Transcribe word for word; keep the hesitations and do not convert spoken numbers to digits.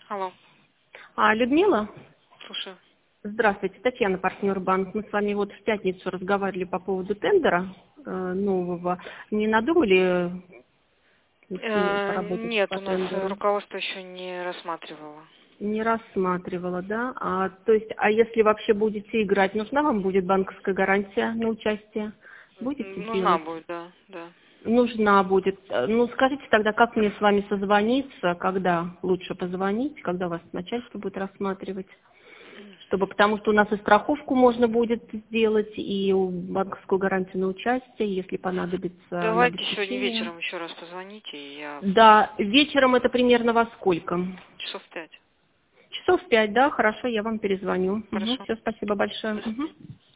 Алло, А, Людмила? слушаю. Здравствуйте, Татьяна, партнер банк. Мы с вами вот в пятницу разговаривали по поводу тендера э, нового. Не надумали э, с ним Э, поработать нет, по у нас э, тендеру? руководство еще не рассматривало. Не рассматривала, да? А, то есть, а если вообще будете играть, нужна вам будет банковская гарантия на участие? Будете М, Нужна делать? будет, да, да. Нужна будет. Э, Ну, скажите тогда, как мне с вами созвониться, когда лучше позвонить, когда вас начальство будет рассматривать? Чтобы, потому что у нас и страховку можно будет сделать, и банковскую гарантию на участие, если понадобится на Давайте сегодня обеспечение. вечером еще раз позвоните, и я Да, вечером это примерно во сколько? часов в пять. Часов в пять, да, хорошо, я вам перезвоню. Хорошо. Все, спасибо большое. До свидания. Мгм.